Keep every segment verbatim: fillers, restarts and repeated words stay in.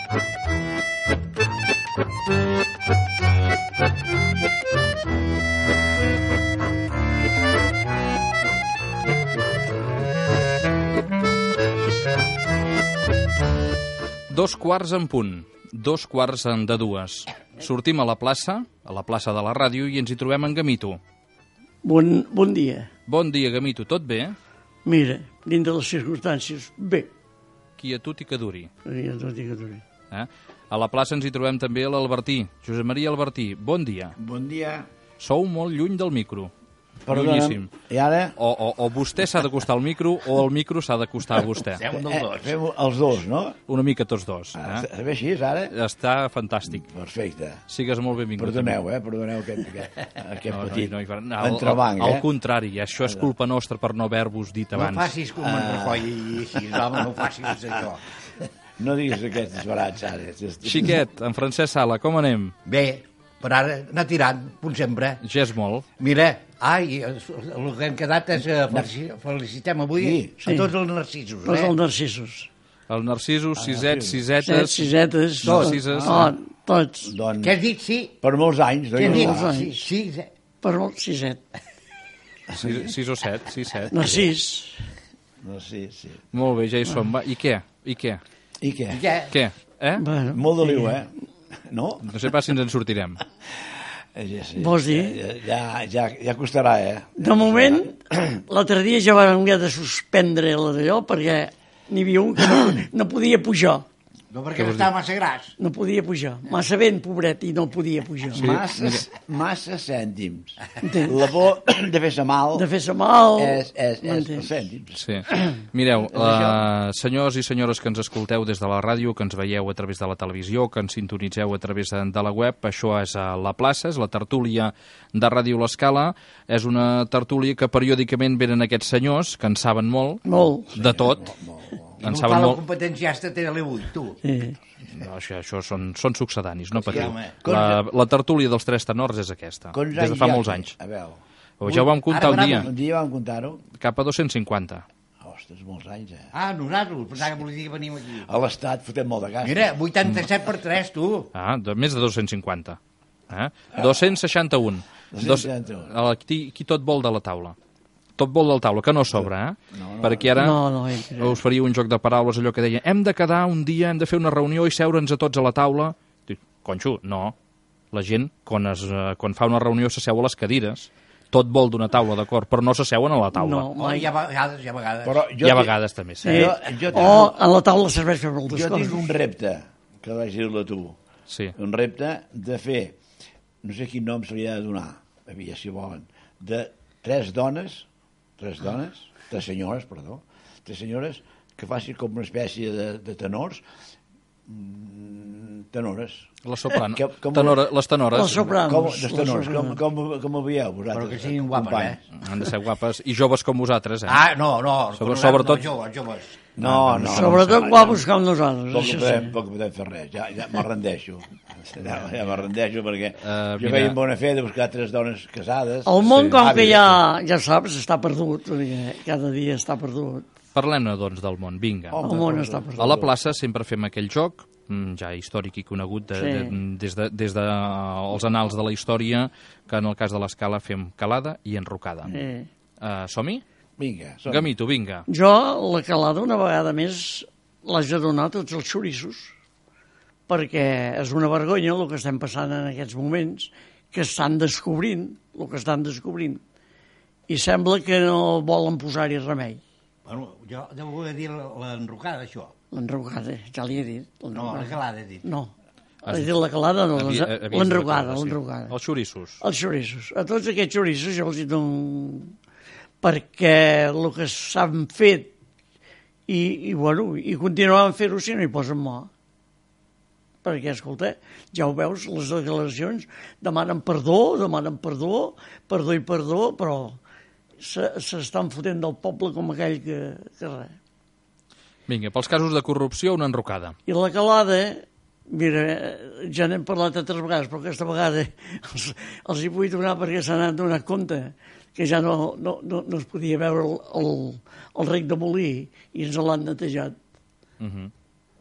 Dos quarts en punt, dos quarts en de dues. Sortim a la plaça, a la plaça de la ràdio, i ens hi trobem en Gamito. Bon, bon dia. Bon dia, Gamito. Tot bé? Mira, dins de les circumstàncies, bé. Quietud i que duri. Quietud i que duri. Eh? A la plaça ens hi trobem també l'Albertí. Josep Maria Albertí, bon dia. Bon dia. Sou molt lluny del micro. Llunyíssim. I ara? O, o, o vostè s'ha d'acostar al micro o el micro s'ha d'acostar a vostè. Fem dels dos. Eh, fem els dos, no? Una mica tots dos. Eh? Ah, està bé així, ara? Està fantàstic. Perfecte. Sigues molt benvingut. Perdoneu, eh? Perdoneu aquest, aquest, aquest no, petit no, no, no, entrebanc, al, eh? al contrari, això és culpa nostra per no haver-vos dit abans. No facis com uh... en Rajoy i així, home, no facis això. No diguis aquests barats, ara. Xiquet, en Francesc Sala, com anem? Bé, per ara anar tirant, punt sempre. Ja és molt. Mira, ai, el que hem quedat és que felicitem avui sí, sí. a tots els narcisos. Tots eh? els narcisos. Els narcisos, sisets, sisetes... Set, sisetes, tots. Sises. Oh, tots. Doncs, què has dit, sí? Per molts anys. Què has dit? Sí, sí, sí. Per molts, siset. Sis, sis o set, sis, set. Narcís. No, sí, sí. Molt bé, ja hi som. Va. I què? I què? I què? I què? Què? Eh? Bueno, molt de liu, eh? No? No sé pas si ens en sortirem. Ja, sí. Vols dir? Ja, ja, ja costarà, eh? De moment, l'altre dia ja vam haver de suspendre la d'allò perquè n'hi havia un que no, no podia pujar. No, perquè estava massa gras. No podia pujar. Massa vent, pobret, i no podia pujar. Sí. Massa, massa cèntims. La por de fer-se mal... De fer-se mal... És, és, és els cèntims. Sí. Mireu, uh, senyors i senyores que ens escolteu des de la ràdio, que ens veieu a través de la televisió, que ens sintonitzeu a través de la web, això és a La Plaça, és la tertúlia de Ràdio L'Escala. És una tertúlia que periòdicament venen aquests senyors, que en saben molt, molt. de tot. Molt, molt. I no fa la competència hasta T L vuit, tu. Sí. No, això, això són, són succedanis, no patiu. Sí, la, la tertúlia dels tres tenors és aquesta, des de fa molts anys. A veure. O ja ho vam comptar un dia. Un dia vam comptar-ho. Cap a dos-cents cinquanta. Ostres, molts anys, eh? Ah, nosaltres, pensava que volia dir que venim aquí. A l'Estat fotem molt de gas. Mira, vuitanta-set per tres, tu. Ah, de, més de dos-cents cinquanta. Eh? dos-cents seixanta-un. dos-cents seixanta-un. Dos, aquí, aquí tot vol de la taula. Tot vol del taula, que no sobra, eh? No, no, perquè ara no, no, no, us faria un joc de paraules, allò que deia hem de quedar un dia, hem de fer una reunió i seure'ns a tots a la taula. Dic, conxo, no. La gent, quan, es, quan fa una reunió, s'asseu a les cadires. Tot vol d'una taula, d'acord, però no s'asseuen a la taula. No, mai. Oh, hi ha vegades, hi ha vegades. Però jo hi ha vegades, també, sí. sí. Jo, jo tinc... O a la taula serveix per moltes jo coses. Jo tinc un repte, que vaig dir-lo a tu. Sí. Un repte de fer, no sé quin nom se li ha de donar, havia, si volen, de tres dones... tres dones, tres senyores, perdó, tres senyores que facin com una espècie de, de tenors, tenores. Les soprano, que, com, tenora, les tenores. Les sopranos. Com, les tenores, com, com, com ho veieu vosaltres? Però que siguin guapes, eh? Han de ser guapes i joves com vosaltres, eh? Ah, no, no. Sobre, sobretot... No, joves, joves. No, no. Sobretot guapos com nosaltres. Poc podem, poc podem fer res, ja, ja me'n rendeixo. Ja, ja me'n rendeixo perquè uh, jo mira... feia bona fe de buscar tres dones casades. El món, sí, com àvies, que ja, ja saps, està perdut, perquè cada dia està perdut. Parlem-ne, doncs, del món, vinga. Home, el món està perdut. A la plaça sempre fem aquell joc, ja històric i conegut de, sí. de, des, de, des de els anals de la història, que en el cas de l'Escala fem calada i enrocada. Sí. Uh, som-hi? Vinga, som Gamito, vinga. Jo, la calada, una vegada més, l'haig de donar tots els xoriços, perquè és una vergonya el que estem passant en aquests moments, que estan descobrint, el que estan descobrint, i sembla que no volen posar-hi remei. Bueno, jo devo dir l'enrocada, això. L'enrocada, ja li he dit. No, la calada he dit. No, he dit la calada, no, l'enrocada, sí. l'enrocada. Els xoriços. Els xoriços. A tots aquests xoriços jo els hi dono perquè el que s'han fet i, i, bueno, i continuaven a fer-ho si no hi posen mà. Perquè, escolta, ja ho veus, les declaracions demanen perdó, demanen perdó, perdó i perdó, però s'estan fotent del poble com aquell que, que res. Vinga, pels casos de corrupció, una enrocada. I la calada, mira, ja n'hem parlat altres vegades, però aquesta vegada els, els hi vull donar perquè se n'han donat compte que ja no, no, no, no es podia veure el, el, el rec de molí i ens l'han netejat. Uh -huh.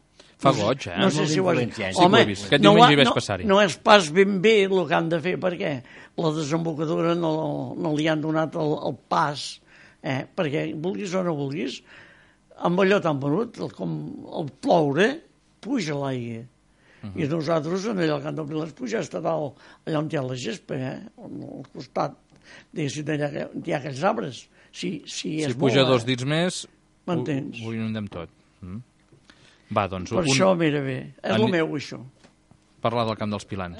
Fa goig, eh? No sé si ho has... Sí que ho he vist. Aquest diumenge hi vaig passar-hi. No és pas ben bé el que han de fer, perquè la desembocadura no, no li han donat el, el pas, eh? Perquè vulguis o no vulguis, amb allò tan venut, com el ploure, puja l'aigua. Uh -huh. I nosaltres, en allò que han d'obrir les puges, està dalt, allà on hi ha la gespa, eh? Al costat, diguéssim, allà que hi ha aquells arbres. Si, si, és si puja molt, dos eh? dits més, m'entens? ho, ho inundem tot. Mm. Va, doncs... Per un... això, mira bé, és el meu, això. Parlar del Camp dels Pilans.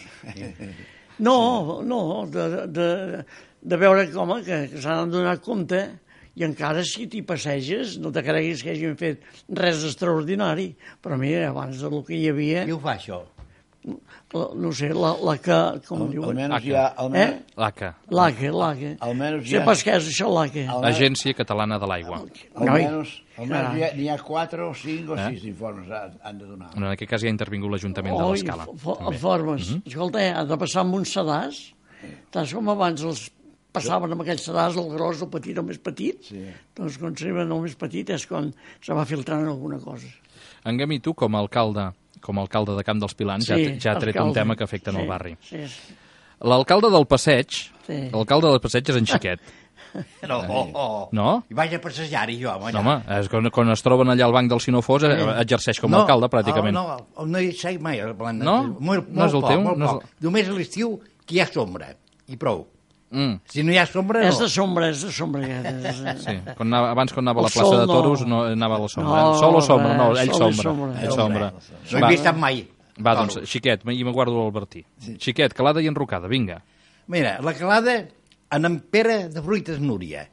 No, no, de, de, de veure com que, que s'han donat compte i encara si t'hi passeges no te creguis que hagin fet res extraordinari, però mira, abans del que hi havia... Qui ho fa, això? La, no sé, la, la que... Com Al, diuen? almenys hi ha... Almenys, Eh? L'A C A. L'A C A, l'A C A. Almenys hi Sé ha... pas què és això, l'A C A. Agència Catalana de l'Aigua. Almenys, almenys hi ha, n'hi ha quatre o cinc o Eh? sis informes han, han de donar. En aquest cas ja ha intervingut l'Ajuntament de Oi, l'Escala. fo- formes. Mm -hmm. Escolta, eh, ha de passar amb un sedàs, tant com abans els passaven amb aquells sedàs, el gros, el petit, el més petit, Sí. doncs quan s'arriben el més petit és quan se va filtrant alguna cosa. En Gamí, tu, com a alcalde, com a alcalde de Camp dels Pilans, ja, Sí, ja ha tret un alcalde. tema que afecta en Sí, el barri. Sí, sí. L'alcalde del Passeig, Sí. l'alcalde del Passeig és en Xiquet, No, oh, oh. no? I vaig a passejar-hi jo, home. No, home, és quan, quan es troben allà al banc del Sinofós, eh, exerceix com a alcalde, pràcticament. No, no, no hi sei mai. al Blanc. No? Molt, No és el molt teu? Poc, molt No és poc. Només a l'estiu que hi ha sombra, i prou. Mm, Si no hi ha sombra, no. És de sombra, és de sombra. És, sí, quan anava, abans quan anava a la El plaça sol de no. Toros no anava a la sombra. No, Sol o sombra? No, res, ell sol i sombra. sombra. Ell sombra. No he vist mai. Va, doncs, Xiquet, i me guardo l'Albertí. Xiquet, calada i enrocada, vinga. Mira, la calada en en Pere de Fruites Núria,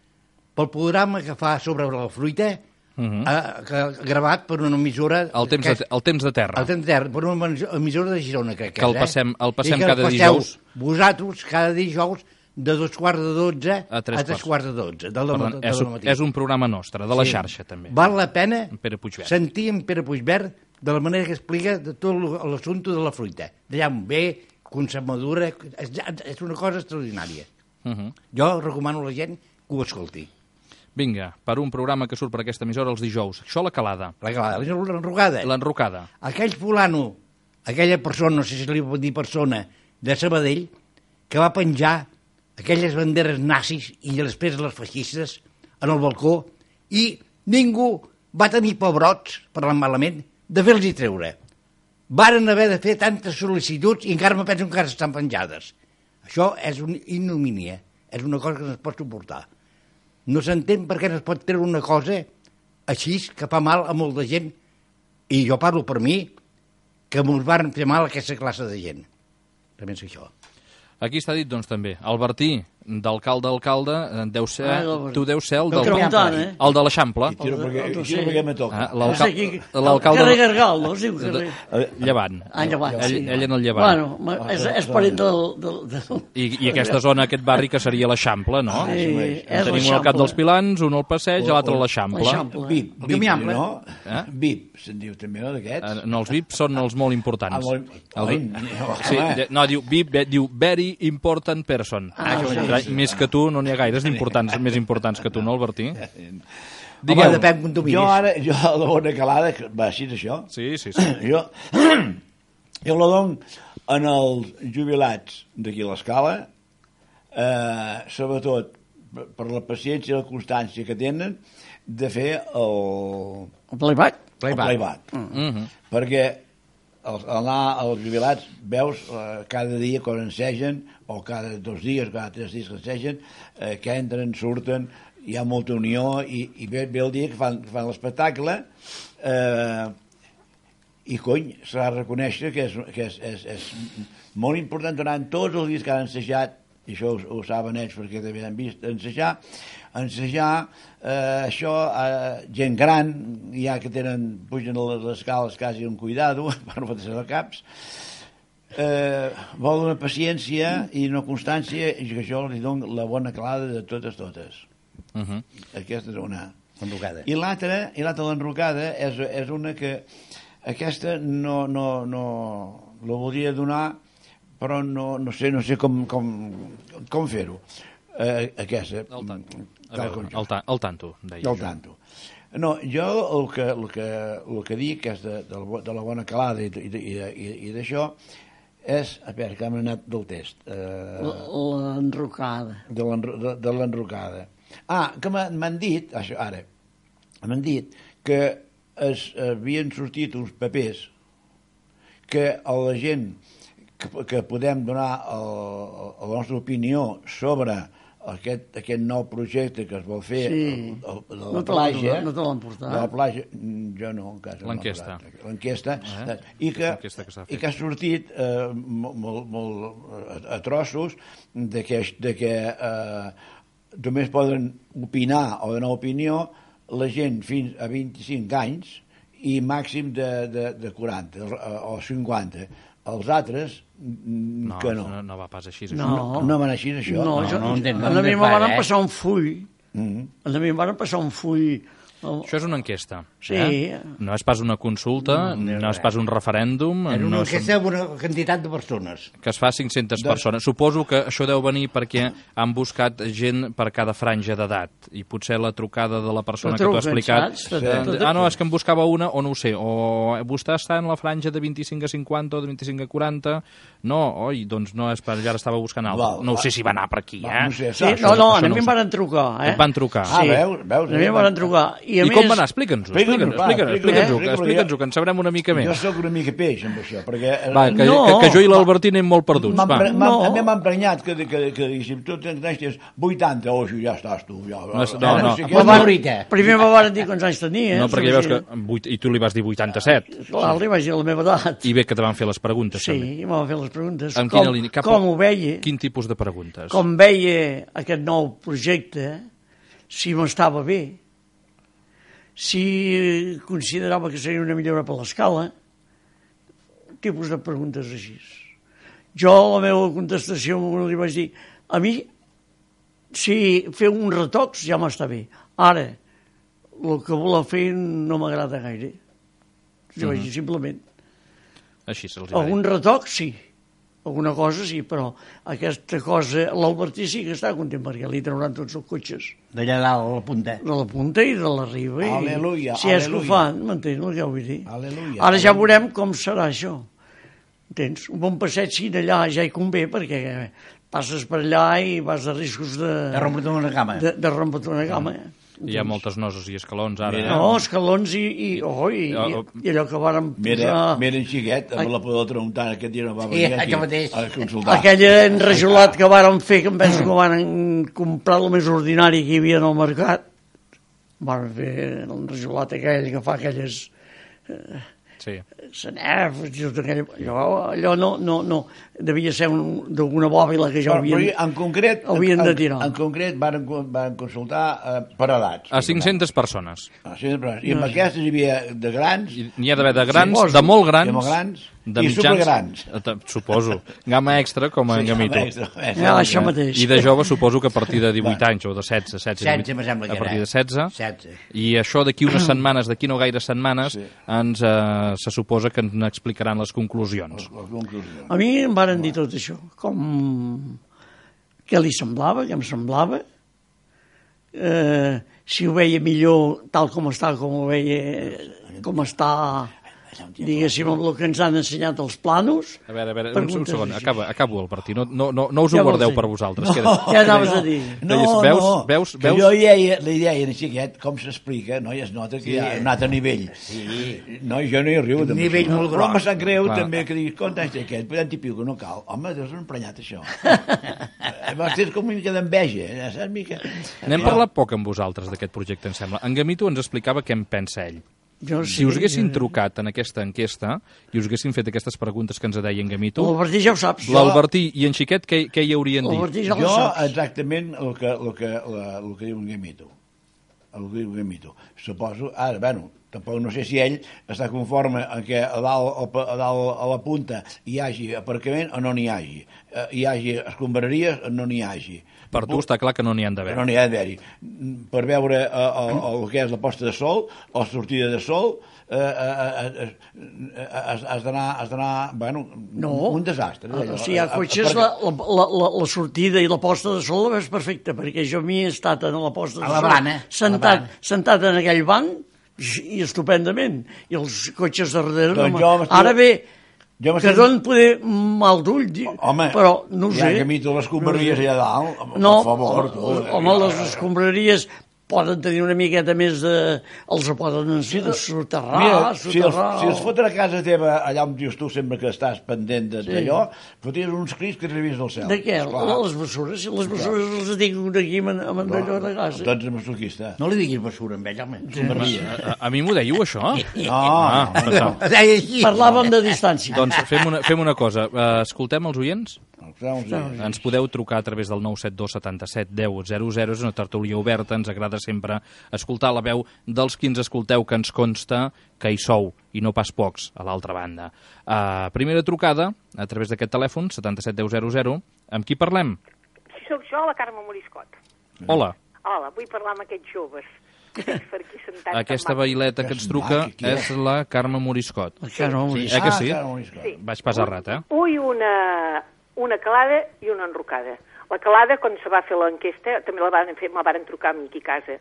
pel programa que fa sobre la fruita, uh -huh. eh, que, gravat per una emissora... El temps, que de, el temps de terra. El temps de terra, per una emissora de Girona, crec que, Que el és, passem- eh? el passem I que cada passeu dijous. Vosaltres, cada dijous, de dos quarts de dotze A tres a tres quarts. quarts de dotze, de la, Per tant, de és, la matí. és un programa nostre, de la Sí. xarxa, també. Val la pena En Pere Puigverd. sentir en Pere Puigverd de la manera que explica de tot l'assumpte de la fruita. D'allà on ve, com se madura... És, és una cosa extraordinària. Uh -huh. Jo recomano a la gent que ho escolti. Vinga, per un programa que surt per aquesta emissora els dijous. Això la calada. La calada, l'enrugada. L'enrocada. Aquell fulano, aquella persona, no sé si li pot dir persona, de Sabadell, que va penjar aquelles banderes nazis i després les feixistes en el balcó i ningú va tenir pebrots, parlant malament, de fer-los treure. Varen haver de fer tantes sol·licituds i encara me penso que encara estan penjades. Això és una ignomínia, és una cosa que no es pot suportar. No s'entén per què no es pot treure una cosa així que fa mal a molta gent, i jo parlo per mi, que ens van fer mal a aquesta classe de gent. També és això. Aquí està dit, doncs, també. Albertí, d'alcalde a alcalde, deu ser, Ai, l'Albertí. tu deus ser el, Estic del, preguntant, eh? el de l'Eixample. I tiro perquè, El- el- i tiro perquè me toca. Ah, No sé l'alcal- qui... L'alcalde... Carrer Gargal, no? Es diu carrer... Llevant. Ah, Llevant, Ell, sí. ell en el Llevant. Bueno, ma- és, és parent del... del, del... I, I aquesta zona, aquest barri, que seria l'Eixample, no? Sí, és Tenim un al l'Eixample. cap dels Pilans, un al Passeig, O- l'altre a o- l'Eixample. l'Eixample. VIP, El VIP, Camí Ample. no? Eh? VIP, se'n diu també, no, d'aquests? Eh, No, els V I P són els molt importants. Ah, molt- El- Oi, Sí, home. de- no, diu V I P, eh, diu Very Important Person. Ah, Això, sí, clar, sí. Més que tu, no n'hi ha gaires d'importants, més importants que tu, no, Albertí? Home, Digueu. depèn com tu miris. Jo ara, jo a la bona calada, que va així això, Sí, sí, sí. jo, jo la dono en els jubilats d'aquí a l'Escala, eh, sobretot per per la paciència i la constància que tenen de fer el, El playback? el Playback. playback. Mhm. Perquè al al anar als jubilats veus eh, cada dia quan ensegen, o cada dos dies, cada tres dies que ensegen, eh, que entren, surten, hi ha molta unió i, i ve, ve el dia que fan, que fan l'espectacle eh, i cony, s'ha de reconèixer que és, que és, és, és molt important durant tots els dies que han ensejat, i això ho, ho saben ells perquè també han vist ensejar, ensejar eh, això, eh, gent gran, ja que tenen, pugen a les escales quasi un cuidado, per no ser de caps, eh, vol una paciència i una constància, i que això li dono la bona calada de totes, totes. Mhm. Aquesta és una. Enrocada. I l'altra, i l'altra l'enrocada, és, és una que aquesta no, no, no la voldria donar, però no, no sé, no sé com, com, com fer-ho. Eh, aquesta. Al tanto. A Tal veure, com jo. al, ta al tanto, deia Al jo. tanto. No, jo el que, el que, el que dic és de, de, la, de la bona calada i, i, i, i d'això és, a veure, que hem anat del test. Eh, L'enrocada. De l'enro- de- de l'enrocada. Ah, que m'ha- m'han dit, això, ara, m'han dit que es, havien sortit uns papers que a la gent que, que podem donar el, el, la nostra opinió sobre aquest, aquest nou projecte que es vol fer Sí. el, el, de la No te l'han platja, no te l'han portat. de la platja, mm, jo no, encara no m'ha L'enquesta. portat. L'enquesta, Eh? i, que, L'enquesta que s'ha fet. i que ha sortit eh, molt, molt, molt a, a trossos de que, de que eh, només poden opinar o donar opinió la gent fins a vint-i-cinc anys i màxim de, de, de quaranta o cinquanta. Els altres, mm, No, que no. no, no va pas així. Això. No. No van així, això? No, No, jo, no entenc, no a mi entenc me pas, van eh? passar un full. Mm. A mi em van passar un full. El- Això és una enquesta. Sí. Eh? No és pas una consulta, no, no és pas un referèndum. Era una no enquesta amb una quantitat de persones. que es fa cinc-centes De- persones. Suposo que això deu venir perquè han buscat gent per cada franja d'edat i potser la trucada de la persona Te que t'ho ha truquen, explicat... saps? Te- eh, te- te- ah, no, és que em buscava una o no ho sé, o vostè està en la franja de vint-i-cinc a cinquanta o de vint-i-cinc a quaranta... No, oi, doncs no és per... Ja estava buscant algú. Val, No ho va. sé si va anar per aquí, Va, eh? no sé, Sí, saps? no, no, això a no mi ho em sé. van trucar, eh? Et van trucar. Ah, Sí. veus, veus, A mi eh? em van trucar. I, a I més, com va anar? Explica'ns-ho, Explica'ns-ho, explica'ns-ho, va, explica'ns-ho, explica'ns-ho, explica'ns-ho, perquè- explica'ns-ho, que en sabrem una mica més. Jo sóc una mica peix amb això, perquè... eh, Va, que, No. que, que jo i l'Albertí anem molt perduts, M'han va. pre- m'han- No. A mi m'ha emprenyat que, que, que diguéssim, tu tens tens vuitanta, o si ja estàs tu. Ja, No és- ja, no, no. sé me què. van- Ahorita. primer me van dir quants anys tenia. No, perquè ja veus que... Sí. vuit- I tu li vas dir vuitanta-set. Clar, li vaig dir la meva edat. I bé que te van fer les preguntes, Sí, també. i me van fer les preguntes. Amb com, quina línia? Cap a- com ho veia, Quin tipus de preguntes? com veia aquest nou projecte, si m'estava bé, si considerava que seria una millora per l'escala, tipus de preguntes així. Jo, la meva contestació, li vaig dir, a mi, si fer un retocs ja m'està bé. Ara, el que vol fer no m'agrada gaire. Jo vaig dir, simplement. Així se'ls va dir. Algun retoc, sí. Alguna cosa, sí, però aquesta cosa... L'Albertí sí que està content perquè li trauran tots els cotxes D'allà dalt, a la punta. de la punta i de la riba. I, Al·leluia, si és que ho al·leluia. fan, m'entens el que vull dir? Al·leluia, Ara ja al·leluia. veurem com serà això. Entens? Un bon passeig sí, d'allà ja hi convé perquè passes per allà i vas a riscos de... De rompre una cama. de, de rompre una cama. Hi ha moltes nosos i escalons ara. Mira. eh? No, escalons i, i, oh, i, i, Oh, oh. i allò que vàrem Mira, posar... mira en Xiquet, amb la por de tramuntana, aquest dia no va Sí, venir aquí això mateix. a consultar. Aquell enrajolat que vàrem fer, que em penso que van comprar el més ordinari que hi havia en el mercat, van fer l'enrajolat aquell que fa aquelles Sí. sanef, tot aquell, allò, allò no, no, no, devia ser un, d'alguna bòbila que ja Però, havien... però en concret, havien en, de tirar. En, en concret van, van consultar eh, per edats. A cinc-centes persones. Ah, sí, però- I amb aquestes hi havia de grans, I N'hi ha d'haver de grans, Suposo. de molt grans, de molt grans de i mitjans, supergrans. eh, te- suposo. Gamma extra, com en Sí, Gamito. extra, extra. Ja, això mateix. I de jove suposo que a partir de divuit anys, o de setze, setze, setze, divuit, me sembla que a partir era. de setze, setze. i això d'aquí unes setmanes, d'aquí no gaire setmanes, Sí. ens eh, se suposa que ens explicaran les conclusions. La conclusió. A mi em varen dir tot això, com què li semblava, què em semblava, eh, si ho veia millor tal com està, com ho veia, com està, diguéssim, amb el que ens han ensenyat els planos. A veure, a veure, un, un Preguntes segon, així. acaba, acabo el partit, no, no, no, no us ho Ja vols guardeu dir? per vosaltres. Queda. Ja anaves a dir. No, Veus- no, veus- que veus? jo li deia, li deia a Xiquet com s'explica, no? I es nota que Sí. hi ha un altre nivell. Sí. No, i jo no hi riu. Un nivell molt Però gros. me sap greu Clar. també que diguis, quant anys té aquest? vuitanta i piu, que no cal. Home, deus emprenyat això. Va ser com una mica d'enveja, eh? Saps? Mica... N'hem parlat poc amb vosaltres d'aquest projecte, em sembla. En Gamito ens explicava què en pensa ell. Jo Si us haguessin trucat en aquesta enquesta i us haguessin fet aquestes preguntes que ens deia en Gamito, L'Albertí ja ho saps. l'Albertí i en Xiquet què, què hi haurien dit? L'Albertí ja ho Jo, saps. exactament el que, el que, la, el que diu en Gamito. El que diu en Gamito. Suposo, ara, bueno, tampoc no sé si ell està conforme en què a dalt, a dalt a la punta hi hagi aparcament o no n'hi hagi. Hi hagi escombraries o no n'hi hagi. Per tu està clar que no n'hi han d'haver. No n'hi ha d'haver-hi. Per veure el, el, el que és la posta de sol o la sortida de sol, eh, eh, eh, has, has d'anar, bueno, no. un desastre. O sigui, hi ha cotxes, la, la, la, la sortida i la posta de sol la veus perfecta, perquè jo m'hi he estat en la posta de a la sol, brana, sentat, sentat en aquell banc, i estupendament, i els cotxes darrere, doncs home, ara bé, jo que donen poder mal d'ull, home, però no ho hi ha sé. que mito les escombraries allà dalt, no, per favor. Tu, home, les escombraries poden tenir una miqueta més de... Els poden soterrar, Mira, soterrar... si els, si els foten a casa teva, allà on dius tu sempre que estàs pendent d'allò, sí. Fotries uns crits que t'arribies del cel. De què? Les bessures? Si les bessures les tinc aquí amb, amb allò de casa. Doncs és masoquista. No li diguis bessura amb ell, home. Sí. A, a mi m'ho dèieu, això? No, Ah, no, no. no. Parlàvem de distància. Doncs fem una, fem una cosa. Uh, escoltem els oients? Sí. Ens podeu trucar a través del nou set dos setanta-set deu zero zero, és una tertúlia oberta, ens agrada sempre escoltar la veu dels qui ens escolteu, que ens consta que hi sou, i no pas pocs, a l'altra banda. Uh, primera trucada, a través d'aquest telèfon, setanta-set deu zero zero, amb qui parlem? Si sóc jo, la Carme Moriscot. Hola. Hola, vull parlar amb aquests joves. Per aquí sentats. Aquesta veileta que ens truca és la Carme Moriscot. La Carme Moriscot. Eh que sí? Ah, sí. Vaig pas errat, eh? Vull una, una calada i una enrocada. La calada, quan se va fer l'enquesta, també la van fer, me la van trucar a mi aquí a casa.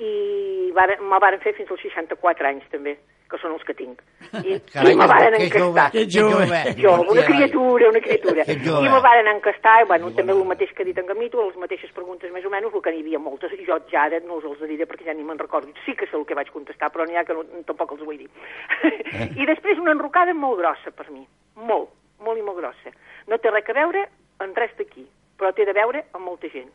I varen, me la van fer fins als seixanta-quatre anys, també, que són els que tinc. I, Carai, i me varen que encastar. Que jove. Jo, una criatura, una criatura. Que jove. I me varen encastar, i bueno, també el mateix que he dit en Gamito, les mateixes preguntes més o menys, el que n'hi havia moltes, i jo ja ara no us els diré perquè ja ni me'n recordo. Sí que sé el que vaig contestar, però n'hi ha que no, tampoc els vull dir. Eh? I després una enrocada molt grossa per mi, molt, molt i molt grossa. No té res a veure en res d'aquí, però té de veure amb molta gent.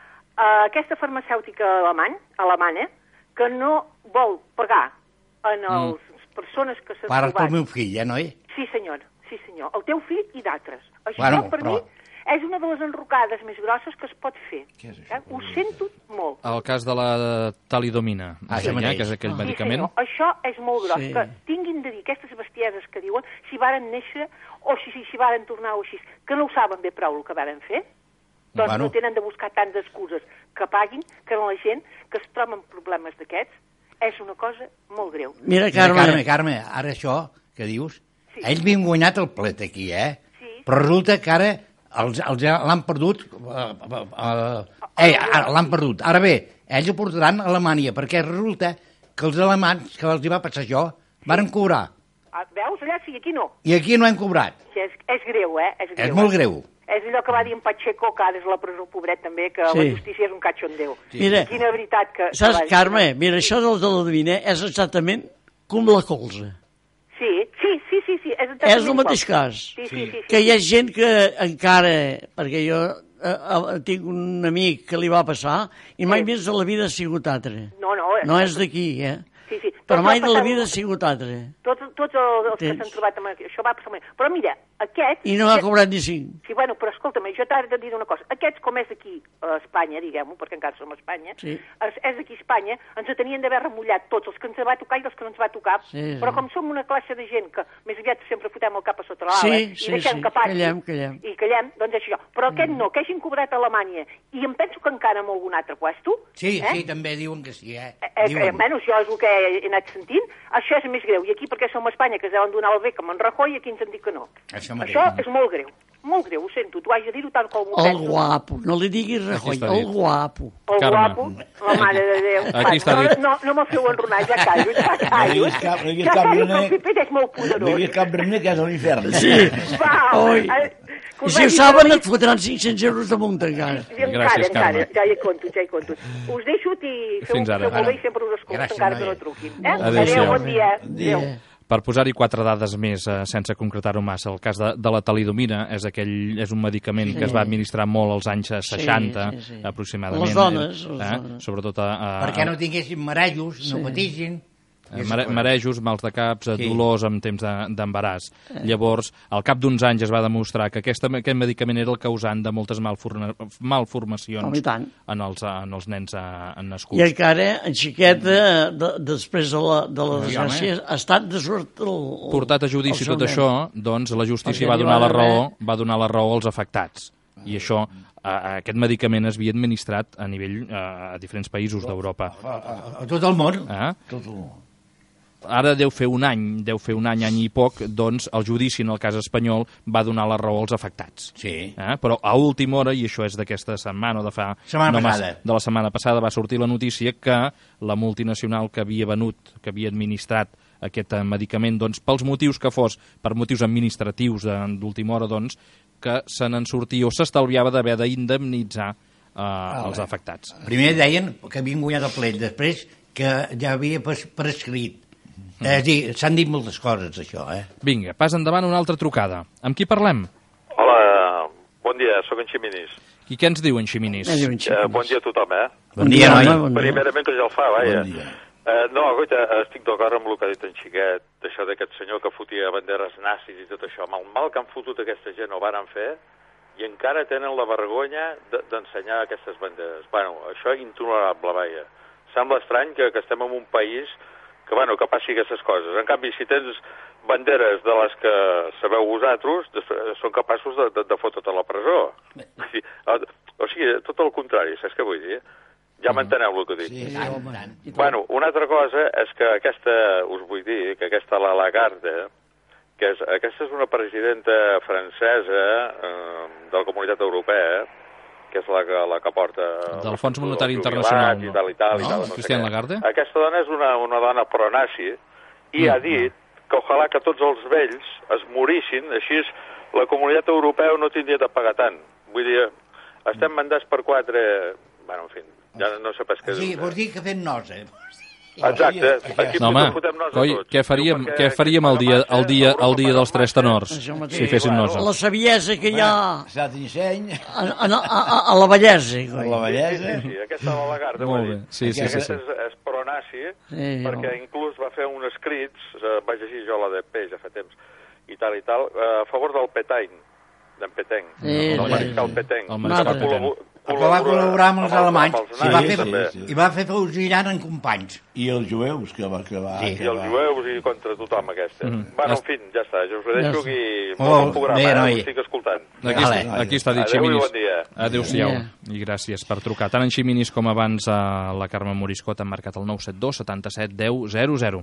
Uh, aquesta farmacèutica alemany, alemanya, que no vol pagar en les mm. persones que s'han Pares trobat... pel meu fill, eh, noi? Sí, senyor, sí, senyor. El teu fill i d'altres. Això, Bueno, per però- mi, és una de les enrocades més grosses que es pot fer. Què és això? Eh? Ho sento molt. El cas de la talidomina, Ah, sí, això mateix. que és aquell Sí, medicament. senyor, això és molt gros. Sí. Que tinguin de dir aquestes bestieses que diuen si varen néixer o si, si, si varen tornar o així, que no ho saben bé prou el que varen fer, doncs Bueno. no tenen de buscar tantes excuses que paguin, que la gent que es troba amb problemes d'aquests és una cosa molt greu. Mira, Mira, Carme, Carme, Carme, ara això que dius, Sí. ells havien guanyat el plet aquí, eh? Sí. Però resulta que ara els, els l'han perdut, uh, uh, uh, eh, ara l'han perdut. Ara bé, ells ho portaran a Alemanya, perquè resulta que els alemans, que els hi va passar això, varen cobrar. Ah, veus? Allà sí, aquí no. I aquí no hem cobrat. Sí, és, és greu, eh? És, greu, És molt eh? greu. És allò que va dir en Pacheco, que ara és a la presó, pobret, també, que Sí. la justícia és un cachondeu. Mira, Quina veritat que... que saps, va dir. Carme, mira, això del de la divina és exactament com la colza. Sí, sí, sí, sí, sí. És, exactament És el mateix igual. cas. Sí, sí, sí. sí, Que sí. hi ha gent que encara, perquè jo eh, eh, tinc un amic que li va passar i mai Sí. més de la vida ha sigut altre. No, no. No és d'aquí, eh? Sí, sí. Però Tots mai va de la passar- vida ha sigut altre. Tots, tots els, els que Tens. s'han trobat amb això va passar... Però mira, aquests... I no ha cobrat ni cinc. Sí, bueno, però escolta'm, jo t'he de dir una cosa. Aquests, com és aquí a Espanya, diguem-ho, perquè encara som a Espanya, Sí. és, és aquí a Espanya, ens tenien d'haver remullat tots, els que ens va tocar i els que no ens va tocar. Sí, sí. Però com som una classe de gent que més aviat sempre fotem el cap a sota l'ala Sí, i sí, deixem sí, que passi, callem, callem. i callem, doncs és això. Però aquest no, que hagin cobrat a Alemanya, i em penso que encara amb algun altre puesto, Sí, eh? sí, també diuen que sí, eh? Eh, eh, Diuen. almenys jo és el que he anat sentint, això és més greu. I aquí perquè som a Espanya, que es deuen donar el bé com en Rajoy, i aquí ens han dit que no. Això mateix. Això és molt greu, molt greu, ho sento, t'ho haig de dir-ho tant com ho El penso. guapo, no li diguis Rajoy, està el dit. guapo. El Carme. guapo, la mare de Déu. Aquí està no, dit. no, no me feu enronar, ja callo, ja callo. diguis cap- no diguis Ja cap callo, que René. el P P és molt No hi poderós. havia cap René, que és a l'infern. Sí. Va, Oi. eh, que I us si ho vagi saben bé. et fotran cinc-cents euros de multa encara. Sí, encara, Gràcies, encara, Carme. ja hi he conto, ja hi conto. Us deixo i feu Fins ara. feu molt bé i sempre us escolto, Gràcies, encara que noia. no truquin. Eh? Adéu-siau. Adéu, bon dia. Dia. Adéu. Per posar-hi quatre dades més, eh, sense concretar-ho massa, el cas de, de la talidomina és, aquell, és un medicament Sí. que es va administrar molt als anys seixanta, sí, sí. aproximadament. Les dones, eh? les eh? dones. Sobretot a, a, Perquè no tinguessin marejos, no Sí. patissin. eh, mare, marejos, mals de caps, Sí. dolors en temps de- d'embaràs. Llavors, al cap d'uns anys es va demostrar que aquesta, aquest medicament era el causant de moltes malforma, malformacions Home, i tant. en els, en els nens eh, nascuts. I encara, en xiqueta, de, després de la, de la Sí, desgràcia, ha estat de sort el, el, Portat a judici el seu tot nen. això, doncs la justícia Perquè va n'hi donar va la haver- raó, va donar la raó als afectats. I això, eh, aquest medicament es havia administrat a nivell eh, a diferents països d'Europa. A tot el món. Eh? Tot el món. Ara deu fer un any, deu fer un any, any i poc, doncs el judici en el cas espanyol va donar la raó als afectats. Sí. Eh? Però a última hora, i això és d'aquesta setmana o de fa... Setmana no massa- passada. de la setmana passada va sortir la notícia que la multinacional que havia venut, que havia administrat aquest eh, medicament, doncs, pels motius que fos, per motius administratius eh, d'última hora, doncs, que se n'en sortia o s'estalviava d'haver d'indemnitzar eh, els afectats. Primer deien que havien guanyat el plet, després que ja havia pres prescrit. Mm. És a dir, s'han dit moltes coses, això, eh? Vinga, pas endavant una altra trucada. Amb qui parlem? Hola, bon dia, sóc en Ximinis. I què ens diu en Ximinis? Eh, diuen Eh, xiquets. bon dia a tothom, eh? Bon dia, noi. Bon dia. Primerament que ja el fa, vaja. Bon dia. Eh, no, goita, estic d'acord amb el que ha dit en Xiquet, d'això d'aquest senyor que fotia banderes nazis i tot això. Amb el mal que han fotut aquesta gent ho varen fer i encara tenen la vergonya de- d'ensenyar aquestes banderes. Bueno, això és intolerable, vaja. Sembla estrany que, que estem en un país que, bueno, que passi aquestes coses. En canvi, si tens banderes de les que sabeu vosaltres, després són capaços de, de, de fotre-te a la presó. O sigui, tot el contrari, saps què vull dir? Ja m'enteneu el que dic. Sí, Sí, sí. home, i tant. Bueno, una altra cosa és que aquesta, us vull dir, que aquesta la Lagarde, que és, aquesta és una presidenta francesa eh, de la Comunitat Europea, que és la que, la que porta... Del Fons Monetari els Internacional, jubilats no? I tal, i tal, i No? tal, no sé Christine què. Lagarde? Aquesta dona és una, una dona pro-nazi i Mm. ha dit que ojalà que tots els vells es morissin, així la Comunitat Europea no tindria de pagar tant. Vull dir, estem mandats per quatre... Bueno, en fi, ja no sé pas què Sí, dir. vols dir que fem nosa. Exacte, aquí No, home, fotem nos a coi, tots. què faríem, Diu, perquè què faríem el dia, el dia, el dia dels tres tenors, Això mateix. si fessin bueno. nosa? La saviesa que hi ha S'ha d'enseny, a, a, a, a la bellesa. a coi. la Sí, bellesa. sí, sí, aquesta de la Lagarde. Molt vull bé, dir. sí, sí, sí, Aquesta sí. és, és pro-nazi, Sí, perquè home. inclús va fer uns escrits, eh, vaig llegir jo la de P, ja fa temps, i tal i tal, eh, a favor del Petany, d'en Peteny, Sí, del sí, mariscal sí. Peteny. El mariscal Que va Peteny. col·labo- Que va col·laborar amb els alemanys amb els i va nazis, fer, també. sí, i va fer fusillant en companys. I els jueus, que va... Que va, Sí. que I els va... jueus i contra tothom, aquesta. Mhm. Bueno, en fi, ja està, jo us ho deixo Ja aquí. Oh, Molt bon programa, bé, eh? noi. Ho estic escoltant. Aquí, Vale. està, aquí està dit Adéu i Ximinis. bon dia. Adéu-siau. Bon I gràcies per trucar. Tant en Ximinis com abans a la Carme Moriscot han marcat el nou set dos setanta-set deu zero zero.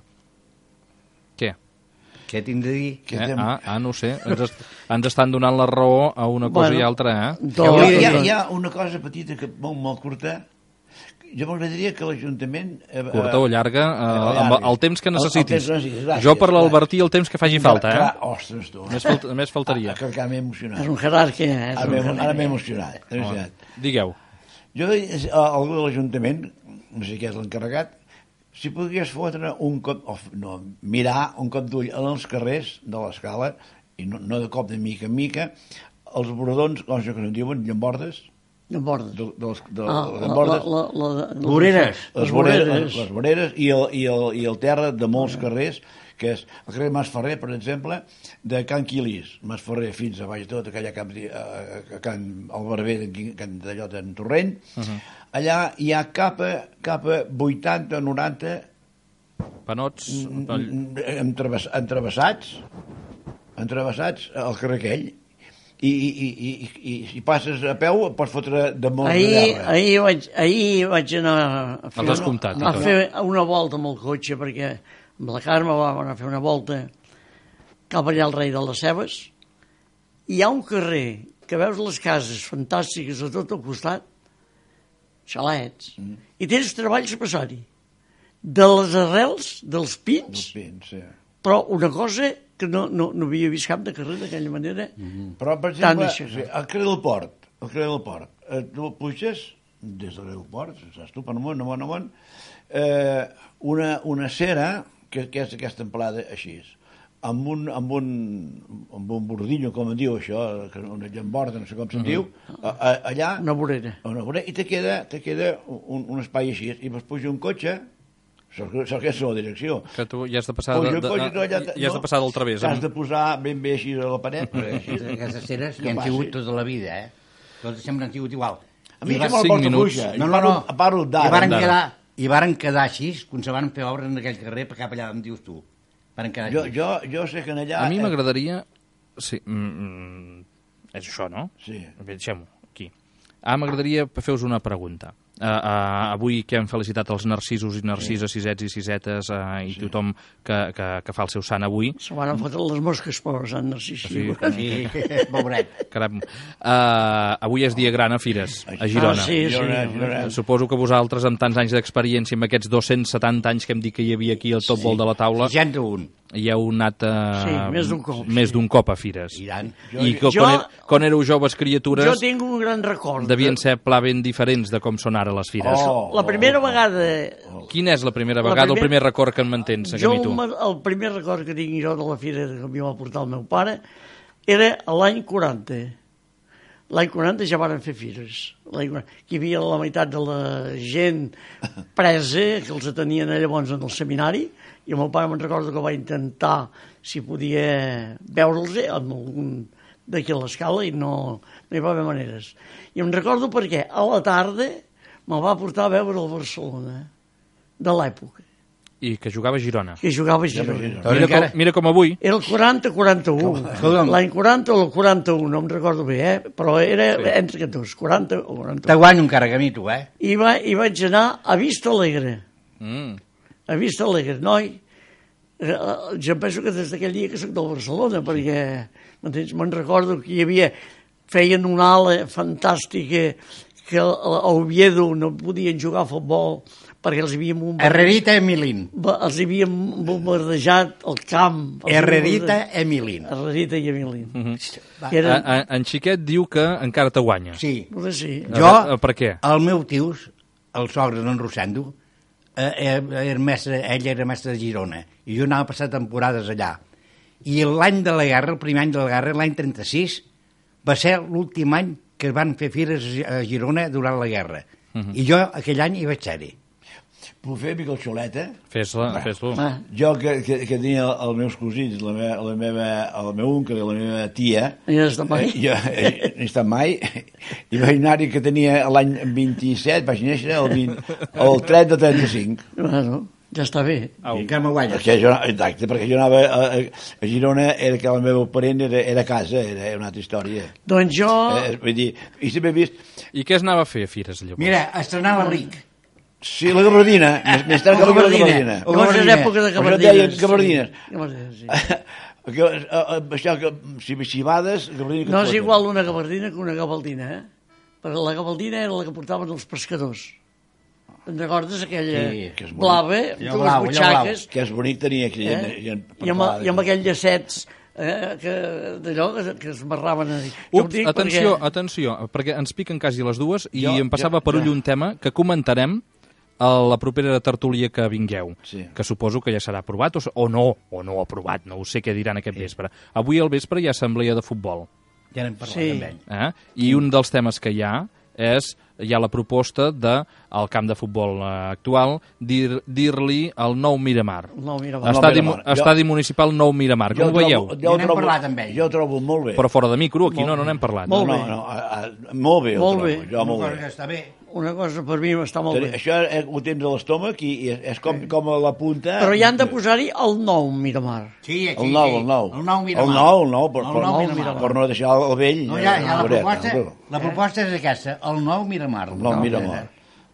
Què? Què tinc de dir? Que Eh? tem- Ah, ah, no ho sé. Ens, est ens estan donant la raó a una cosa Bueno. i altra, eh? Tot, Hi ha, tot. hi ha una cosa petita que molt, molt curta. Jo m'agradaria que l'Ajuntament... Eh, Curta o llarga, eh, amb el temps que El- el necessitis. temps que necessitis, gràcies, Jo per clar. l'Albertí el temps que faci falta, Clar, eh? ostres, tu. Més, falta, més faltaria. Ah, que encara m'he emocionat. És un jerarca, eh? És Ara un m'he jerarca. ara m'he emocionat. m'he emocionat. Digueu. Jo, eh, algú de l'Ajuntament, no sé què és l'encarregat, si pogués fotre un cop, o, no, mirar un cop d'ull en els carrers de l'escala, i no, no de cop de mica en mica, els bordons, com això que se'n diuen, llambordes, De bordes. de, de, les- de, Ah, de la, llambordes, la, la, la, la, Voreres. les voreres, les voreres i, el, i, el, i el terra de molts carrers, que és el carrer Mas Ferrer, per exemple, de Can Quilís, Mas Ferrer fins a baix tot, aquella cap, a, a Can el Barber, d'en Can d'allò d'en Torrent, uh -huh. Allà hi ha cap a, cap a vuitanta o noranta Panots... entravess, entrevessats, entrevessats al carrer aquell, i, i, i, i, i si passes a peu pots fotre de molt Ahir, de terra. ahir, vaig, ahir vaig anar a fer, Els has comptat, i a tot. fer una volta amb el cotxe, perquè amb la Carme vam anar a fer una volta cap allà al rei de les Cebes. Hi ha un carrer que veus les cases fantàstiques a tot el costat, xalets, mm. i tens treballs a passar-hi. De les arrels, dels pins, Els pins, sí. però una cosa que no, no, no havia vist cap de carrer d'aquella manera. Mm. Però, per Tant exemple, això. sí, al carrer del Port, al carrer del Port, eh, tu puges des de l'aeroport, saps tu, per amunt, amunt, amunt, eh, una, una cera, que, que és aquesta amplada així, amb un, amb un, amb un bordillo, com en diu això, que una llamborda, no sé com se'n diu, a, a, allà, Una vorera. una vorera, i te queda, te queda un, un espai així, i vas pujar un cotxe, Sóc que és la direcció. Que tu ja has de passar, de, de, de, ja, ja has de passar del través. Has de posar ben bé així a la paret. Així. Aquestes ceres ja han sigut tota la vida, eh? Totes sempre han sigut igual. A mi I que va- me'l cinc porta minuts. fluixa. No, no, no. Parlo I d'ara. varen d'ara. quedar, i varen quedar així, quan se van fer obres en aquell carrer, per cap allà on dius tu. Varen quedar Jo, així. jo, jo sé que en allà... A mi m'agradaria... Sí, mm, mm, és això, no? Sí. Bé, deixem-ho aquí. Ah, m'agradaria fer-vos una pregunta. Uh, uh, avui que hem felicitat els narcisos i narcises, sí. sisets i sisetes uh, i sí. tothom que, que, que fa el seu sant avui. Se van fotre les mosques, pobres, Sant Narcís. Sí. Sí, pobret. Caram. Uh, avui és dia gran a Fires, a Girona. Ah, sí, sí. Girona, Girona. Suposo que vosaltres, amb tants anys d'experiència, amb aquests dos-cents setanta anys que hem dit que hi havia aquí al top vol de la taula, seixanta-un. hi heu anat uh, Sí, més d'un cop, més sí. d'un cop a Fires. I tant. I que, Jo- quan, er, quan éreu joves criatures, Jo tinc un gran record. devien ser pla ben diferents de com són ara les Fires. Oh. La primera vegada... Quina és la primera La vegada, primer- el primer record que en mantens, Jo, Gamito? el, el primer record que tinc jo de la fira que m'hi va portar el meu pare era a l'any quaranta. L'any quaranta ja varen fer fires. L'any quaranta. Aquí hi havia la meitat de la gent presa, que els tenien llavors en el seminari, i el meu pare me'n recordo que va intentar si podia veure'ls amb algun d'aquí a l'escala i no, no hi va haver maneres. I em recordo perquè a la tarda me'l va portar a veure el Barcelona de l'època, I que jugava a Girona. que jugava a Girona. Mira com, mira com avui. Era el quaranta quaranta-u. Escolta'm. L'any quaranta o el quaranta-u, no em recordo bé, eh? Però era sí. entre aquests dos, quaranta o quaranta-u. Te guanyo encara, Gamito, eh? I, va, I vaig anar a Vista Alegre. Mm. A Vista Alegre, noi. Eh, Jo penso que des d'aquell dia que soc del Barcelona, perquè m'entens? Me'n recordo que hi havia... Feien una ala fantàstica que a a Oviedo no podien jugar a futbol perquè els havíem bombardejat, Herrerita Emilín. els havíem bombardejat el camp. els Herrerita havíem Emilín. bombardejat- Herrerita i Emilín. Mm -hmm. Va. Que eren... a, a, en Xiquet diu que encara te guanya. Sí. Potser sí. A Jo, veure, per què? el meu tius, el sogre d'en Rosendo, eh, era, era mestre, ell era mestre de Girona, i jo anava a passar temporades allà. I l'any de la guerra, el primer any de la guerra, l'any trenta-sis, va ser l'últim any que es van fer fires a Girona durant la guerra. Uh -huh. I jo aquell any hi vaig ser-hi. Puc fer, Miquel Xoleta? Fes-la, fes-lo. Ah, Jo, que, que, que tenia els meus cosins, la meva, la meva, el meu oncle i la meva tia, ja està mai. eh, jo eh, no he estat mai, i vaig anar-hi que tenia l'any vint-i-set, vaig néixer el, vint, el tres de trenta-cinc. Bueno, ja està bé. Au. I encara me guanyes. Perquè jo, exacte, perquè jo anava a, a, a Girona, era que el meu parent era, era a casa, era una altra història. Doncs jo... Eh, vull dir, i sempre he vist... I què es anava a fer a Fires, llavors? Mira, estrenava ric. Sí, la gabardina, més, més tard que la Gabardina. gabardina. O Llavors és gabardines. època de Això gabardines. deien gabardines. Sí. Gabardines, sí. que, a, a, això que, si xivades, gabardina que No és foten. igual una gabardina que una gabaldina, eh? Perquè la gabaldina era la que portaven els pescadors. Te'n recordes aquella Sí, que és bonic. blava, Allò amb les blau, allò butxaques, Que és bonic tenir aquí. eh? gent I amb, preparada. i amb aquells llacets eh, que, d'allò que, que es marraven a dir. Jo ho Ups, dic atenció, perquè- atenció, perquè ens piquen quasi les dues i Jo- em passava jo- per ull jo. un tema que comentarem a la propera tertúlia que vingueu, Sí. que suposo que ja serà aprovat o, s- o no, o no aprovat, no ho sé què diran aquest vespre. Avui al vespre hi ha assemblea de futbol, Ja n'hem parlat Sí. amb ell. eh? I un dels temes que hi ha és, hi ha la proposta de, al camp de futbol eh, actual, dir- dir-li el nou Miramar. No, mira, va. No, Estadi, Miramar. mu- Estadi Municipal Nou Miramar, com ho veieu? Jo, Ja ho n'hem trobo, parlat amb ell. jo ho trobo molt bé. Però fora de micro, aquí no, no n'hem parlat. Molt no, bé. no, no, a, a, molt bé. ho Molt trobo, bé. Jo, molt Una bé. cosa que està bé. Una cosa per mi està molt Teni- bé. Això és, ho tens a l'estómac i, i és, és com, com a la punta... Però hi han de posar-hi el nou Miramar. Sí, aquí, El nou, sí. el nou. El nou Miramar. El nou, el nou, per, El per, nou per, Miramar. per no deixar el vell. No, ja, ja, la Pobret, proposta, no, la proposta és aquesta, el nou Miramar. El nou Miramar.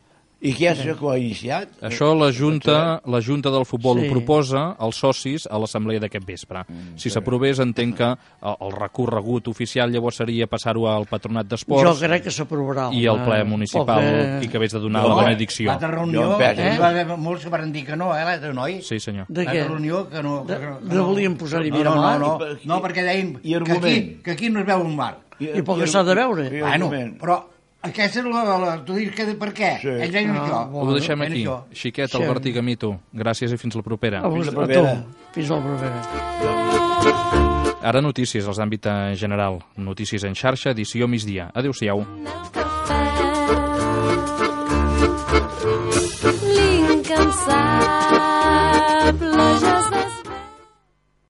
I què és això que ho ha iniciat? Això la Junta, la Junta del Futbol Sí. ho proposa als socis a l'assemblea d'aquest vespre. Mm, Si s'aprovés, entenc que el, el recorregut oficial llavors seria passar-ho al Patronat Jo d'Esports crec que s'aprovarà. i al ple Eh, municipal poc, i que hagués de donar Jo, la eh, benedicció. L'altra Jo reunió, em penso. eh? hi va haver molts que van dir que no, eh, l'altre noi? Sí, senyor. De L'altra què? reunió que no... De- que no, de volien posar-hi no, Miramar? No, no, I no, per- no, perquè deien i que aquí, argument. que aquí no es veu un mar. I pel que s'ha de veure. I Bueno, argument. però aquesta és la... la tu dius que per què? Sí. Ells deien Ah, això. bueno. Ho deixem Deien aquí. això. Xiquet, Sí. Albert i Gamito, gràcies i fins la propera. A, vos, Fins la a tu. propera. Fins la propera. Ara notícies als d'àmbit general. Notícies en xarxa, edició migdia. Adéu-siau. L'incansable diables